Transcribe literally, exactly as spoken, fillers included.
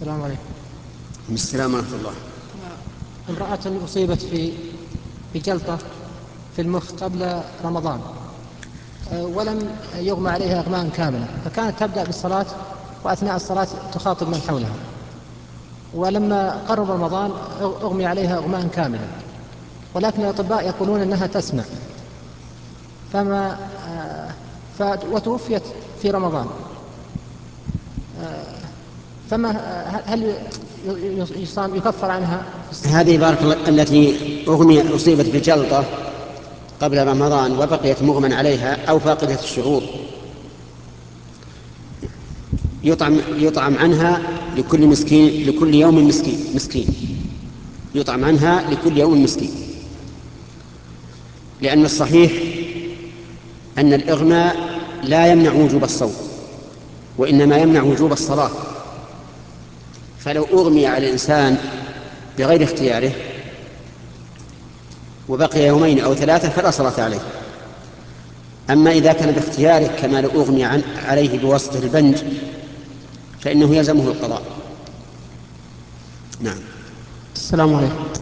السلام عليكم. السلام ورحمة الله. امرأة أصيبت في بجلطة في المخ قبل رمضان، أه، ولم يغمى عليها إغماء كاملا، فكانت تبدأ بالصلاة وأثناء الصلاة تخاطب من حولها، ولما قرب رمضان أغمي عليها إغماء كاملا، ولكن الأطباء يقولون أنها تسمع، فما أه، ف- وتوفيت في رمضان. أه، فما هل يصام يكفر عنها؟ هذه بارك الله التي أغمي أصيبت بجلطة قبل رمضان وبقيت مغمى عليها أو فاقدة الشعور، يطعم يطعم عنها لكل مسكين لكل يوم مسكين مسكين يطعم عنها لكل يوم مسكين، لأن الصحيح أن الإغماء لا يمنع وجوب الصوم، وإنما يمنع وجوب الصلاة. فلو أغمي على الإنسان بغير اختياره وبقي يومين أو ثلاثة فلا صلاة عليه. أما إذا كان باختياره كما لو أغمي عن عليه بواسطة البنج فإنه يلزمه القضاء. نعم. السلام عليكم.